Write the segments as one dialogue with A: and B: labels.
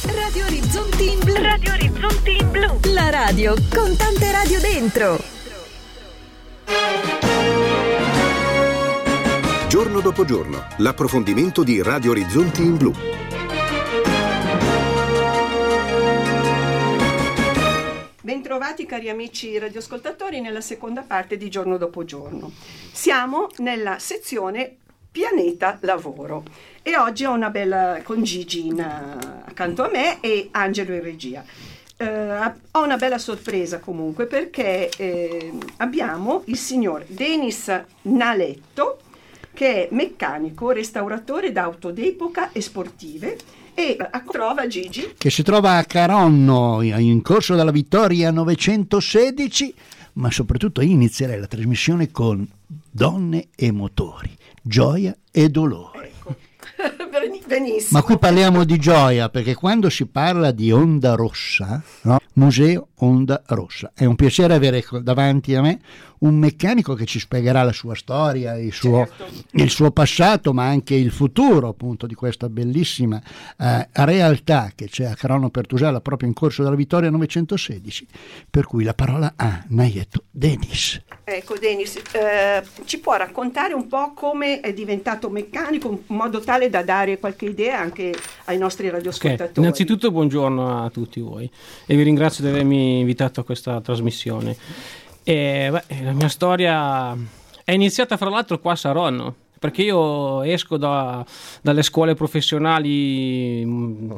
A: Radio Orizzonti in Blu. Radio Orizzonti in Blu. La radio con tante radio dentro.
B: Giorno dopo giorno, l'approfondimento di Radio Orizzonti in Blu.
C: Bentrovati cari amici radioascoltatori nella seconda parte di Giorno dopo giorno. Siamo nella sezione Pianeta Lavoro e oggi ho una bella con Gigi accanto a me e Angelo in regia. Ho una bella sorpresa comunque perché abbiamo il signor Denis Naletto, che è meccanico, restauratore d'auto d'epoca e sportive, e trova Gigi
D: che si trova a Caronno in Corso della Vittoria 916, ma soprattutto inizierei la trasmissione con Donne e motori, gioia e dolore.
C: Ecco. Benissimo.
D: Ma qui parliamo di gioia, perché quando si parla di Onda Rossa, no? Museo Onda Rossa, è un piacere avere davanti a me un meccanico che ci spiegherà la sua storia, il suo passato, ma anche il futuro appunto di questa bellissima realtà che c'è a Caronno Pertusella, proprio in Corso della Vittoria 916, per cui la parola a Naletto. Denis.
C: Ecco Denis, ci può raccontare un po' come è diventato meccanico, in modo tale da dare qualche idea anche ai nostri radioascoltatori?
E: Okay. Innanzitutto buongiorno a tutti voi e vi ringrazio di avermi invitato a questa trasmissione. La mia storia è iniziata fra l'altro qua a Saronno, perché io esco dalle scuole professionali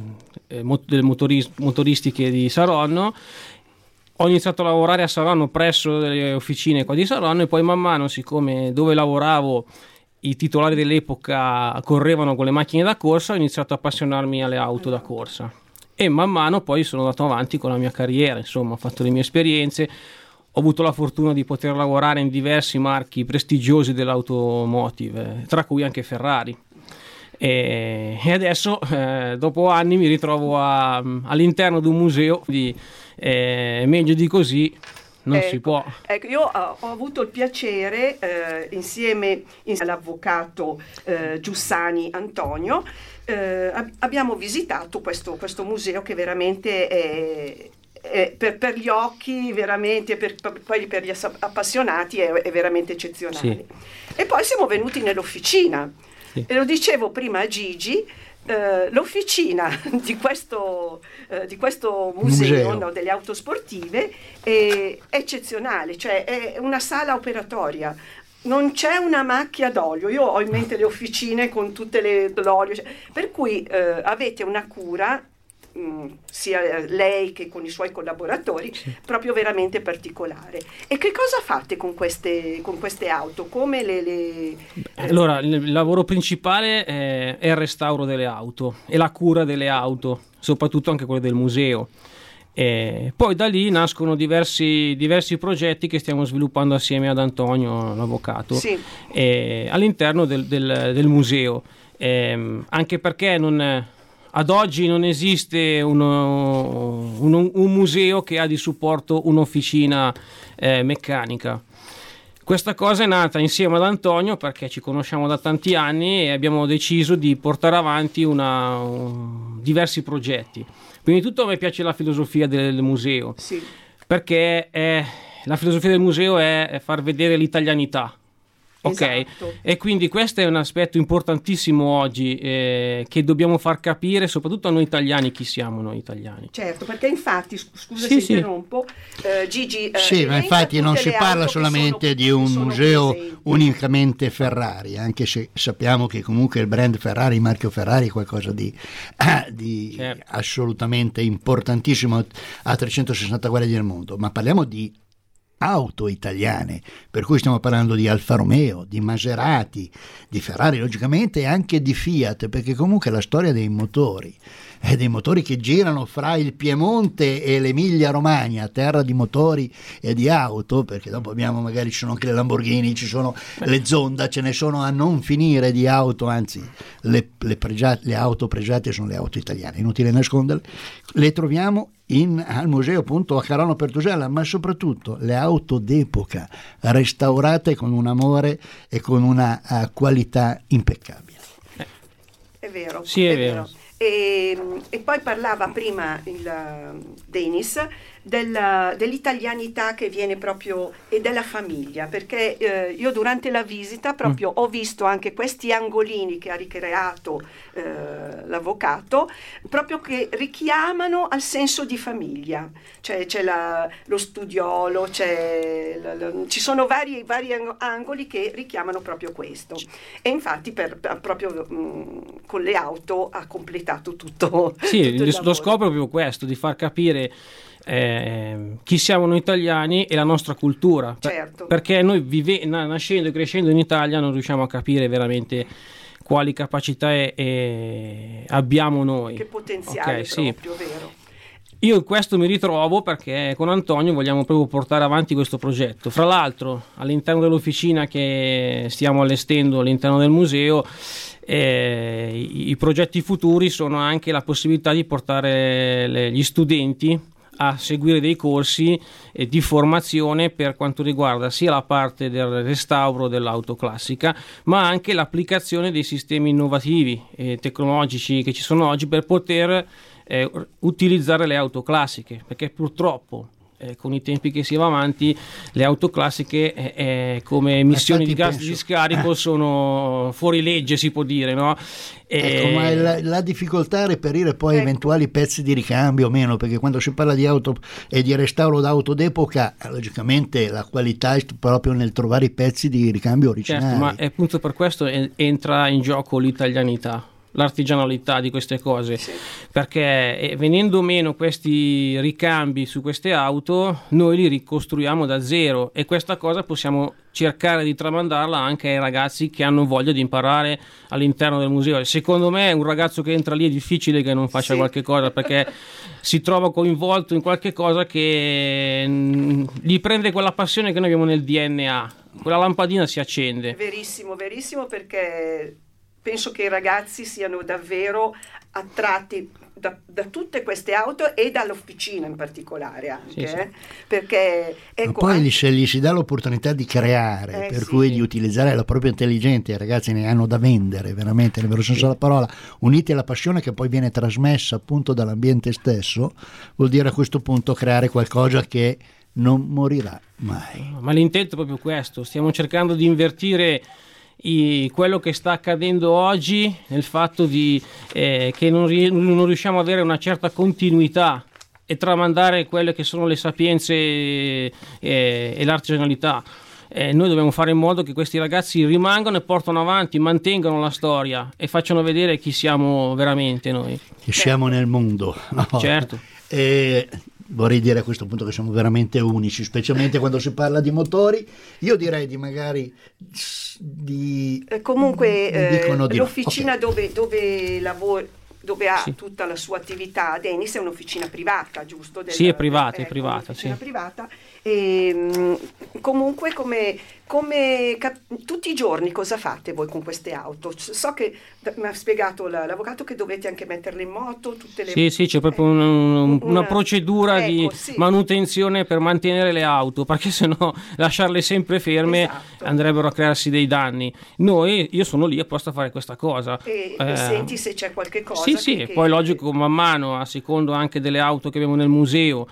E: motoristiche di Saronno. Ho iniziato a lavorare a Saronno presso delle officine qua di Saronno e poi man mano, siccome dove lavoravo i titolari dell'epoca correvano con le macchine da corsa, ho iniziato a appassionarmi alle auto da corsa e man mano poi sono andato avanti con la mia carriera, insomma ho fatto le mie esperienze, ho avuto la fortuna di poter lavorare in diversi marchi prestigiosi dell'automotive, tra cui anche Ferrari. E adesso dopo anni mi ritrovo all'interno di un museo meglio di così non si può.
C: Ecco, io ho avuto il piacere insieme all'avvocato Giussani Antonio abbiamo visitato questo museo che veramente è per gli occhi, veramente poi per gli appassionati è veramente eccezionale. Sì. E poi siamo venuti nell'officina. Sì. E lo dicevo prima a Gigi, l'officina di questo museo. No, delle auto sportive è eccezionale, cioè è una sala operatoria, non c'è una macchia d'olio. Io ho in mente le officine con tutte l'olio, per cui avete una cura sia lei che con i suoi collaboratori, sì, proprio veramente particolare. E che cosa fate con queste auto? Come
E: Allora, il lavoro principale è il restauro delle auto e la cura delle auto, soprattutto anche quelle del museo. Poi da lì nascono diversi progetti che stiamo sviluppando assieme ad Antonio, l'avvocato, sì, all'interno del museo, anche perché ad oggi non esiste un museo che ha di supporto un'officina meccanica. Questa cosa è nata insieme ad Antonio perché ci conosciamo da tanti anni e abbiamo deciso di portare avanti diversi progetti. Prima di tutto a me piace la filosofia del museo, sì, perché la filosofia del museo è far vedere l'italianità. Ok, esatto. E quindi questo è un aspetto importantissimo oggi che dobbiamo far capire soprattutto a noi italiani chi siamo noi italiani.
C: Certo, perché infatti, scusa se interrompo, Gigi,
D: sì, ma infatti non si parla solamente di un museo unicamente Ferrari, anche se sappiamo che comunque il brand Ferrari, il marchio Ferrari è qualcosa di certo, assolutamente importantissimo a 360 gradi del mondo, ma parliamo di auto italiane, per cui stiamo parlando di Alfa Romeo, di Maserati, di Ferrari logicamente e anche di Fiat, perché comunque la storia dei motori è dei motori che girano fra il Piemonte e l'Emilia Romagna, terra di motori e di auto, perché dopo magari ci sono anche le Lamborghini, ci sono le Zonda, ce ne sono a non finire di auto, anzi le auto pregiate sono le auto italiane, inutile nasconderle, le troviamo al museo appunto a Caronno Pertusella, ma soprattutto le auto d'epoca restaurate con un amore e con una qualità impeccabile.
C: È vero,
E: sì, è vero.
C: E poi parlava prima il Denis dell'italianità che viene proprio e della famiglia, perché io durante la visita proprio ho visto anche questi angolini che ha ricreato l'avvocato, proprio che richiamano al senso di famiglia, cioè c'è lo studiolo, ci sono vari angoli che richiamano proprio questo, e infatti proprio con le auto ha completato tutto.
E: Sì,
C: tutto
E: lo scopo è proprio questo, di far capire chi siamo noi italiani e la nostra cultura.
C: Certo.
E: Perché noi nascendo e crescendo in Italia non riusciamo a capire veramente quali capacità abbiamo noi.
C: Che potenziale, proprio,
E: sì.
C: Vero.
E: Io in questo mi ritrovo perché con Antonio vogliamo proprio portare avanti questo progetto. Fra l'altro, all'interno dell'officina che stiamo allestendo all'interno del museo, i progetti futuri sono anche la possibilità di portare gli studenti a seguire dei corsi di formazione per quanto riguarda sia la parte del restauro dell'auto classica, ma anche l'applicazione dei sistemi innovativi e tecnologici che ci sono oggi per poter utilizzare le auto classiche, perché purtroppo con i tempi che si va avanti le auto classiche come emissioni di gas di scarico sono fuori legge, si può dire, no?
D: Ma la difficoltà a reperire poi eventuali pezzi di ricambio o meno, perché quando si parla di auto e di restauro d'auto d'epoca, logicamente la qualità è proprio nel trovare i pezzi di ricambio originali.
E: Certo, ma appunto per questo entra in gioco l'italianità, l'artigianalità di queste cose, sì. Perché venendo meno questi ricambi su queste auto, noi li ricostruiamo da zero, e questa cosa possiamo cercare di tramandarla anche ai ragazzi che hanno voglia di imparare all'interno del museo. Secondo me un ragazzo che entra lì è difficile che non faccia qualche cosa, perché si trova coinvolto in qualche cosa che gli prende quella passione che noi abbiamo nel DNA, quella lampadina si accende.
C: Verissimo, perché penso che i ragazzi siano davvero attratti da tutte queste auto e dall'officina in particolare anche, sì. Perché ecco,
D: poi gli si dà l'opportunità di creare, per cui di utilizzare la propria intelligenza. I ragazzi ne hanno da vendere veramente nel vero senso della parola, uniti alla passione che poi viene trasmessa appunto dall'ambiente stesso. Vuol dire a questo punto creare qualcosa che non morirà mai.
E: Ma l'intento è proprio questo, stiamo cercando di invertire quello che sta accadendo oggi, nel fatto che non riusciamo ad avere una certa continuità e tramandare quelle che sono le sapienze e l'artigianalità. Noi dobbiamo fare in modo che questi ragazzi rimangano e portano avanti, mantengano la storia e facciano vedere chi siamo veramente noi.
D: Che siamo nel mondo. No?
E: Certo.
D: Vorrei dire a questo punto che siamo veramente unici, specialmente quando si parla di motori. Io direi di magari
C: comunque l'officina dove lavora, dove ha tutta la sua attività, Denis, è un'officina privata, giusto?
E: Sì, è privata,
C: privata. E comunque come tutti i giorni cosa fate voi con queste auto? So che mi ha spiegato l'avvocato che dovete anche metterle in moto tutte le...
E: Sì, c'è proprio una procedura di manutenzione per mantenere le auto, perché sennò lasciarle sempre ferme andrebbero a crearsi dei danni. Io sono lì apposta a fare questa cosa.
C: E senti se c'è qualche cosa.
E: Sì, e poi logico, man mano, a secondo anche delle auto che abbiamo nel museo,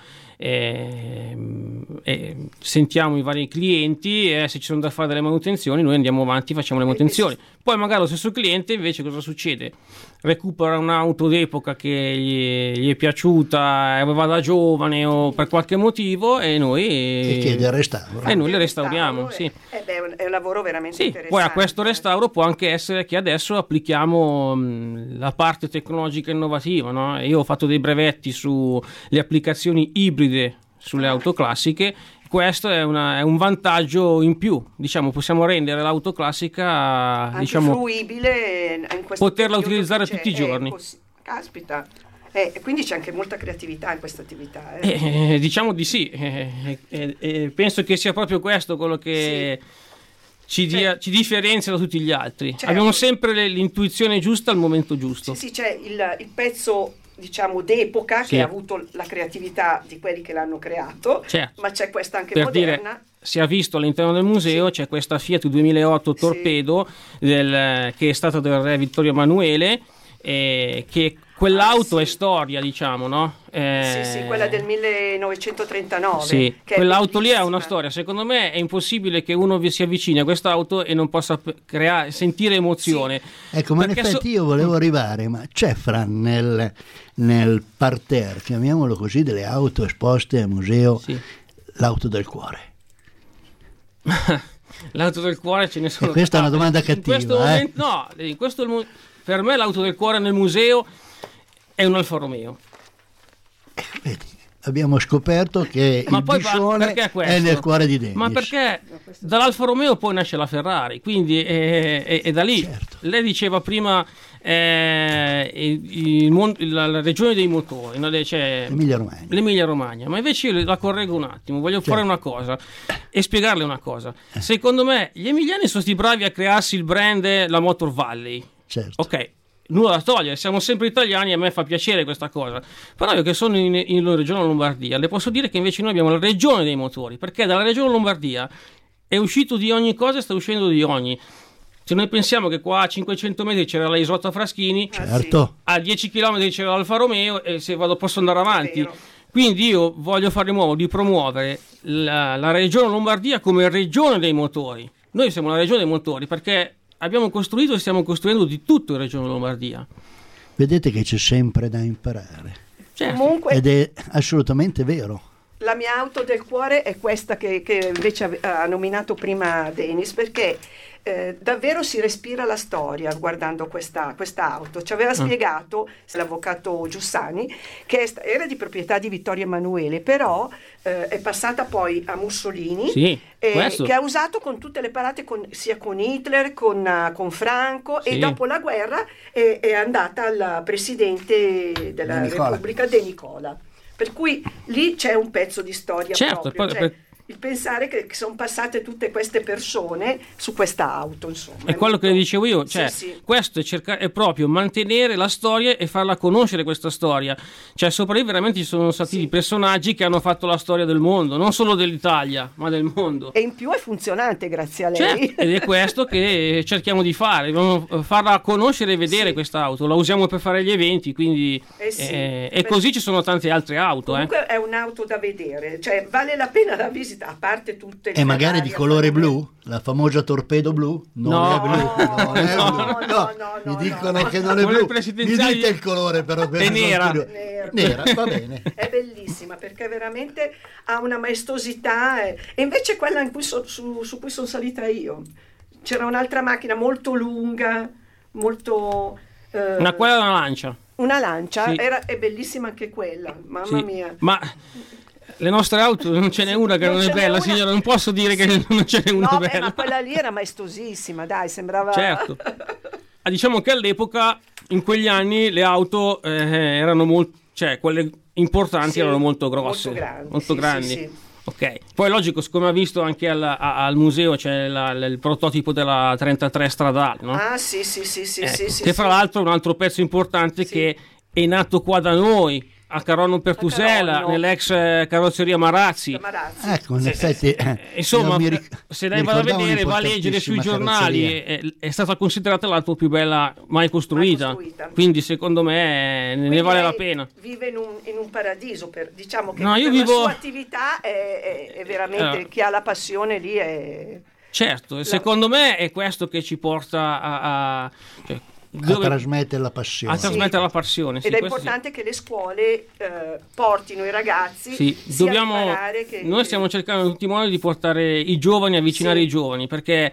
E: sentiamo i vari clienti e se ci sono da fare delle manutenzioni noi andiamo avanti, facciamo le manutenzioni. Poi magari lo stesso cliente invece cosa succede? Recupera un'auto d'epoca che gli è piaciuta, aveva da giovane o per qualche motivo, e noi
D: chiede il restauro.
E: E noi le restauriamo. Sì.
C: È un lavoro veramente interessante.
E: Poi a questo restauro può anche essere che adesso applichiamo la parte tecnologica innovativa, no? Io ho fatto dei brevetti sulle applicazioni ibride sulle auto classiche. Questo è un vantaggio in più, diciamo, possiamo rendere l'auto classica
C: anche fruibile, in questo
E: poterla utilizzare tutti i giorni.
C: Caspita. Quindi c'è anche molta creatività in questa attività.
E: Diciamo di sì, penso che sia proprio questo quello che ci differenzia da tutti gli altri. Certo. Abbiamo sempre l'intuizione giusta al momento giusto.
C: Sì, c'è il pezzo, diciamo, d'epoca che ha avuto la creatività di quelli che l'hanno creato, certo. Ma c'è questa anche moderna.
E: Dire, si è visto all'interno del museo, c'è questa Fiat 2008 Torpedo che è stata del re Vittorio Emanuele, che quell'auto è storia, diciamo, no?
C: Sì, quella del 1939.
E: Sì,
C: che
E: quell'auto lì ha una storia. Secondo me è impossibile che uno si avvicini a quest'auto e non possa sentire emozione.
D: Sì. Ecco, ma in effetti io volevo arrivare, ma c'è nel parterre, chiamiamolo così, delle auto esposte al museo, l'auto del cuore?
E: L'auto del cuore ce ne sono.
D: E questa è una domanda cattiva.
E: Per me l'auto del cuore nel museo è un Alfa Romeo.
D: Vedi, abbiamo scoperto che il biscione è nel cuore di Denis.
E: Ma perché dall'Alfa Romeo poi nasce la Ferrari, quindi è da lì.
D: Certo.
E: Lei diceva prima la regione dei motori, no? Cioè, l'Emilia Romagna, ma invece io la correggo un attimo, voglio fare una cosa e spiegarle una cosa. Secondo me gli emiliani sono stati bravi a crearsi il brand, la Motor Valley.
D: Certo.
E: Ok, nulla da togliere, siamo sempre italiani, a me fa piacere questa cosa, però io che sono in regione Lombardia le posso dire che invece noi abbiamo la regione dei motori, perché dalla regione Lombardia è uscito di ogni cosa e sta uscendo di ogni. Se noi pensiamo che qua a 500 metri c'era la Isotta Fraschini,
D: certo,
E: a 10 km c'era l'Alfa Romeo, e se posso andare avanti. Quindi io voglio fare in modo di promuovere la regione Lombardia come regione dei motori. Noi siamo la regione dei motori perché abbiamo costruito e stiamo costruendo di tutto in regione Lombardia.
D: Vedete che c'è sempre da imparare.
E: Certo.
C: Comunque,
D: ed è assolutamente vero.
C: La mia auto del cuore è questa che invece ha nominato prima Denis, perché davvero si respira la storia guardando questa auto. Ci aveva spiegato l'avvocato Giussani che era di proprietà di Vittorio Emanuele, però è passata poi a Mussolini, che ha usato con tutte le parate, sia con Hitler, con Franco, e dopo la guerra è andata al presidente della Repubblica De Nicola. Per cui lì c'è un pezzo di storia, proprio. Il pensare che sono passate tutte queste persone su questa auto, insomma.
E: È quello che dicevo io, cioè questo è proprio mantenere la storia e farla conoscere, questa storia. Cioè sopra lì veramente ci sono stati personaggi che hanno fatto la storia del mondo, non solo dell'Italia, ma del mondo.
C: E in più è funzionante grazie a lei.
E: Certo, ed è questo che cerchiamo di fare, dobbiamo farla conoscere e vedere questa auto. La usiamo per fare gli eventi, quindi e così ci sono tante altre auto.
C: Comunque è un'auto da vedere, cioè vale la pena la visita. A parte tutte le
D: e magari di colore blu, la famosa torpedo blu, non è blu, mi dicono che non è blu, mi dite il colore però,
E: è nera,
D: va bene.
C: È bellissima perché veramente ha una maestosità, e invece quella in cui su cui sono salita io c'era un'altra macchina molto lunga, molto
E: quella è una lancia,
C: è bellissima anche quella, mamma mia.
E: Ma le nostre auto non ce n'è una che non è bella, signora, non posso dire che non ce n'è una bella.
C: Ma quella lì era maestosissima, dai, sembrava.
E: Certo. Diciamo che all'epoca, in quegli anni, le auto erano molto, cioè quelle importanti erano molto grosse, molto grandi. Sì. Ok. Poi logico, siccome ha visto anche al museo c'è il prototipo della 33 stradale, no?
C: Ah, sì.
E: Che fra l'altro è un altro pezzo importante che è nato qua da noi, a Caronno Pertusela, nell'ex carrozzeria Marazzi.
D: Ecco, in effetti,
E: insomma, se lei va a vedere, va a leggere sui giornali, è stata considerata l'auto più bella mai costruita. Quindi secondo me ne vale la pena.
C: Vive in un paradiso, diciamo che la sua attività è veramente, chi ha la passione lì è.
E: Certo, secondo me è questo che ci porta a
D: trasmettere la passione.
E: Ed
C: è importante che le scuole portino i ragazzi a imparare
E: noi stiamo cercando in tutti i modi di portare i giovani, avvicinare i giovani, perché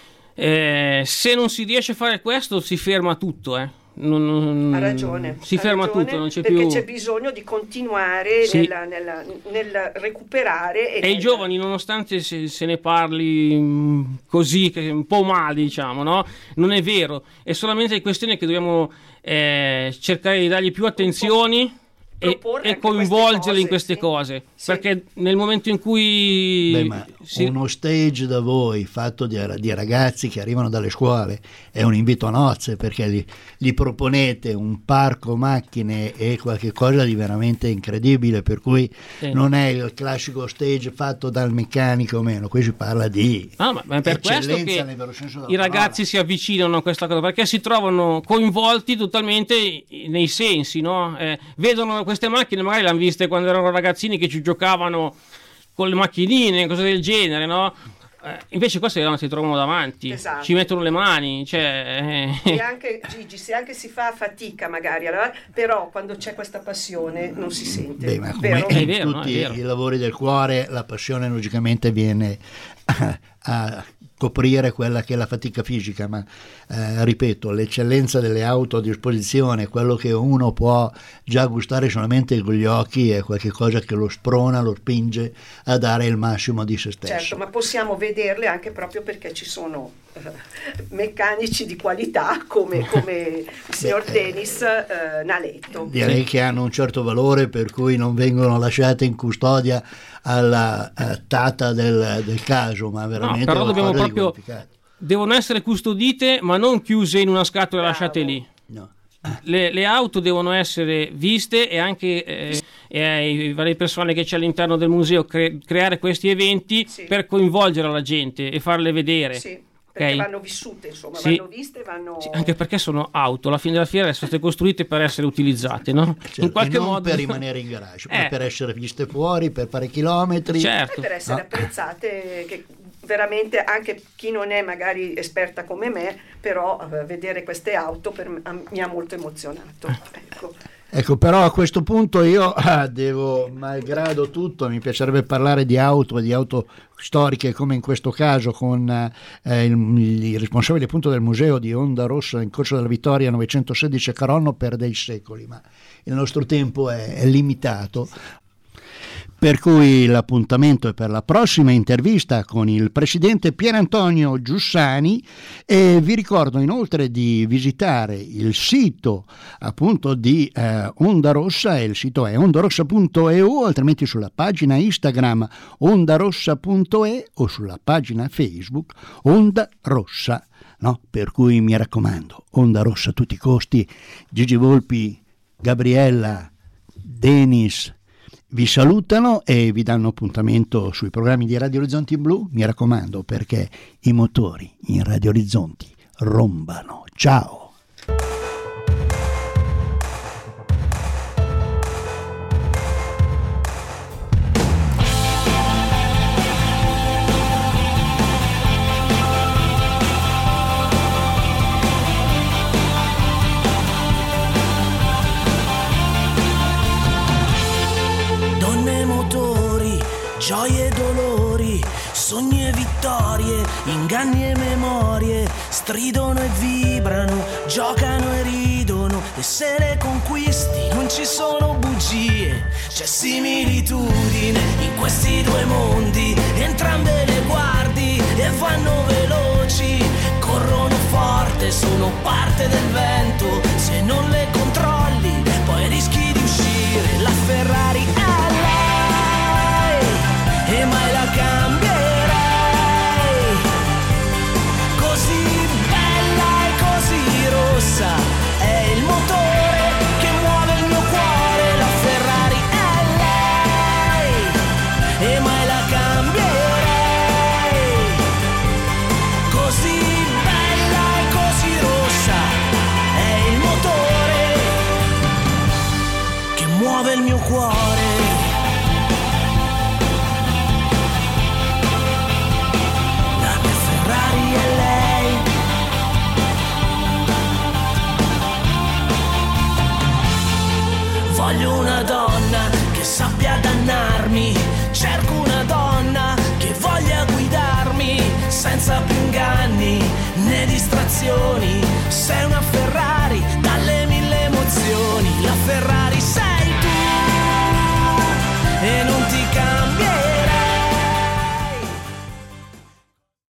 E: se non si riesce a fare questo si ferma tutto,
C: ha ragione,
E: ferma tutto, non c'è
C: perché
E: più.
C: C'è bisogno di continuare nel recuperare
E: e i giovani, nonostante se ne parli così, che un po' male, diciamo, no? Non è vero, è solamente questione che dobbiamo cercare di dargli più attenzioni e coinvolgerli in queste cose. perché nel momento in cui
D: uno stage da voi fatto di ragazzi che arrivano dalle scuole è un invito a nozze, perché gli proponete un parco macchine e qualche cosa di veramente incredibile, per cui non è il classico stage fatto dal meccanico o meno, qui si parla di
E: ma è per questo che i ragazzi si avvicinano a questa cosa, perché si trovano coinvolti totalmente nei sensi, no? Vedono queste macchine, magari l'hanno viste quando erano ragazzini che ci giocavano con le macchinine, cose del genere, no? Invece queste si trovano davanti, ci mettono le mani,
C: e anche Gigi, se anche si fa fatica magari, però quando c'è questa passione non si sente.
D: Ma come in tutti i lavori del cuore, la passione logicamente viene a coprire quella che è la fatica fisica, ma ripeto, l'eccellenza delle auto a disposizione, quello che uno può già gustare solamente con gli occhi, è qualche cosa che lo sprona, lo spinge a dare il massimo di se stesso.
C: Certo, ma possiamo vederle anche proprio perché ci sono meccanici di qualità come il signor Denis Naletto.
D: Direi che hanno un certo valore, per cui non vengono lasciate in custodia alla tata del caso, ma veramente
E: però dobbiamo proprio, devono essere custodite, ma non chiuse in una scatola e lasciate lì.
D: No.
E: Le auto devono essere viste, e anche i varie persone che c'è all'interno del museo creare questi eventi per coinvolgere la gente e farle vedere.
C: Perché vanno vissute, insomma, vanno viste, vanno...
E: anche perché sono auto, alla fine della fiera sono state costruite per essere utilizzate, no?
D: In qualche modo per rimanere in garage, ma per essere viste fuori, per fare chilometri,
C: e per essere apprezzate, che veramente anche chi non è magari esperta come me, però vedere queste auto mi ha molto emozionato.
D: Ecco, però a questo punto io devo, malgrado tutto, mi piacerebbe parlare di auto storiche, come in questo caso con il responsabile appunto del museo di Onda Rossa in Corso della Vittoria 916 a Caronno per dei secoli, ma il nostro tempo è limitato. Per cui l'appuntamento è per la prossima intervista con il presidente Pier Antonio Giussani, e vi ricordo inoltre di visitare il sito appunto di Onda Rossa, e il sito è ondarossa.eu, altrimenti sulla pagina Instagram ondarossa.e o sulla pagina Facebook Onda Rossa, no? Per cui mi raccomando, Onda Rossa a tutti i costi. Gigi Volpi, Gabriella, Denis vi salutano e vi danno appuntamento sui programmi di Radio Orizzonti Blu, mi raccomando, perché i motori in Radio Orizzonti rombano. Ciao!
F: Gioie e dolori, sogni e vittorie, inganni e memorie, stridono e vibrano, giocano e ridono, e se le conquisti non ci sono bugie, c'è similitudine in questi due mondi, entrambe le guardi e vanno veloci, corrono forte, sono parte del vento, se non le controlli poi rischi di uscire, la Ferrari è là e mai la cambierei, così bella e così rossa, è il motore che muove il mio cuore, la Ferrari è lei e mai la cambierei, così bella e così rossa, è il motore che muove il mio cuore. Voglio una donna che sappia dannarmi, cerco una donna che voglia guidarmi senza più inganni né distrazioni,